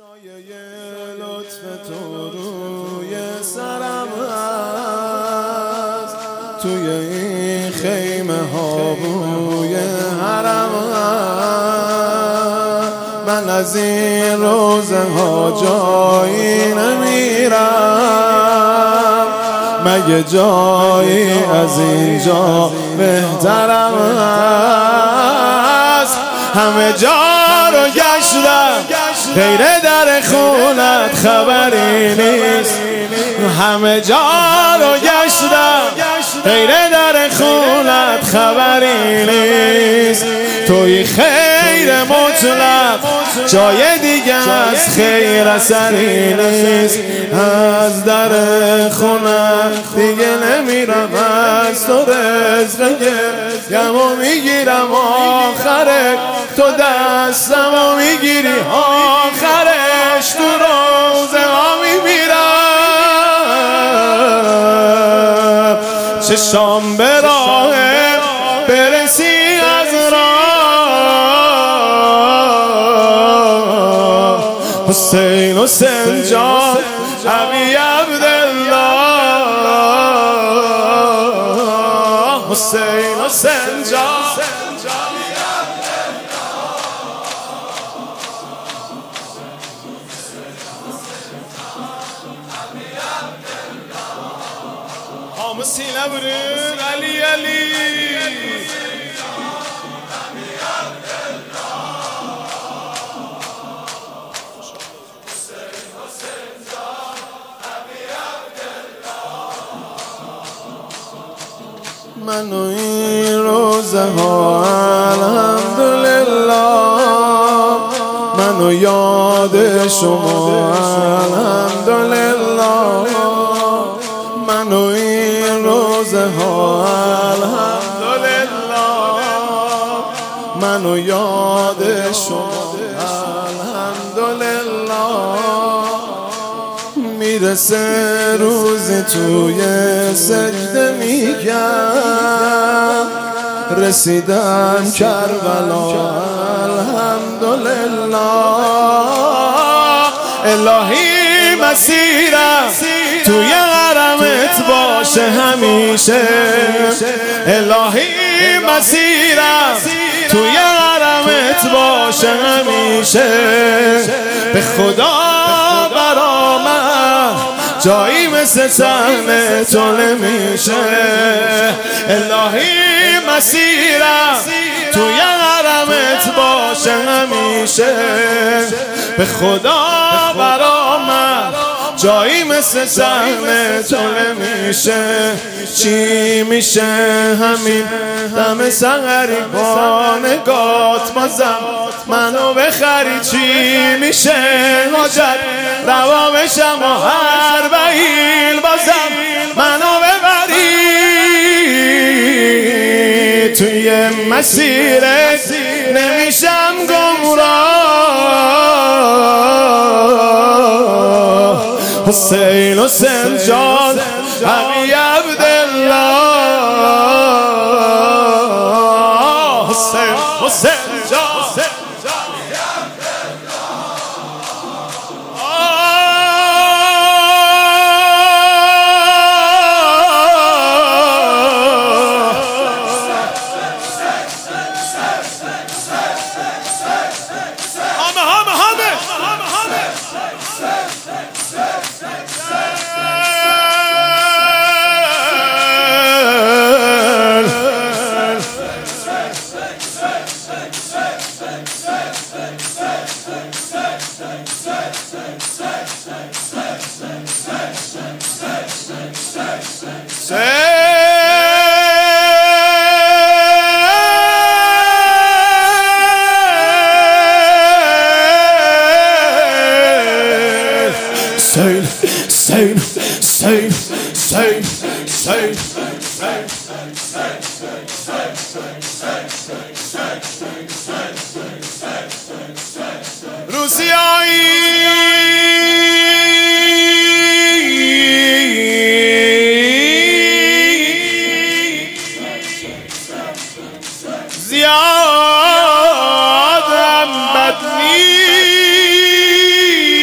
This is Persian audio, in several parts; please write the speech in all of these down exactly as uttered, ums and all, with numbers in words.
سایه لطف تو روی سرم هست، توی این خیمه ها بوی حرم هست. من از این روزه ها جایی نمیرم، مگه جایی از اینجا بهترم هست. همه جا رو گشتم غیر در خونت خبری نیست، همه جا رو گشتم غیر در خونت خبری نیست. توی خیر مطلق جای دیگه از خیر اثری نیست. از در خونت دیگه نمیرم، از تو رزق گمو میگیرم، آخره تو دستمو میگیری، آخرش تو روزه ها میمیرم. چشام به راه برسی از راه، حسین حسین جان ابی عبدالله، حسین حسین جان مسیله برون علی علی من و این روزه ها الحمدلله، من و یاد شما الحمدلله، من و این روزه ها الحمدلله، من و یاد شما الحمدلله. میرسه روزی توی سجده میگم، رسیدم کربلا الحمدلله. الهی مسیرم توی حرمت باشه همیشه، الهی مسیرم توی حرمت باشه همیشه. به خدا برا من جایی مثل صحن تو نمیشه. الهی مسیرم توی حرمت باشه همیشه. به خدا برا من جایی مثل صحن تو نمیشه. چی میشه همین دم سحری با نگات بازم منو بخری؟ چی میشه حاجت روا بشم و هر بهیل بازم منو ببری؟ توی مسیرت نمیشم گمراه، حسین حسین جان ابی عبدالله، حسین حسین جان Save, save, save, save, save, save, روسیایی زیادم بد نیست.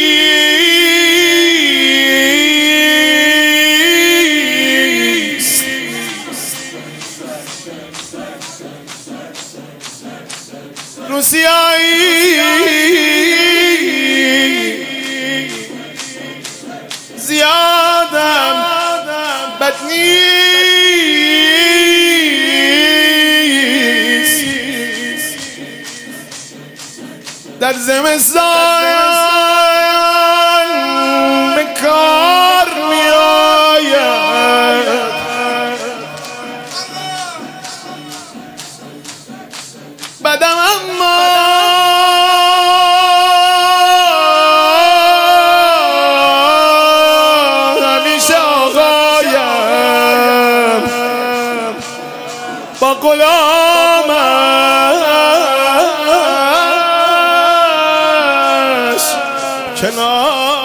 زمستان به کار می آید بدم اما همیشه آقایم با غلامش کنار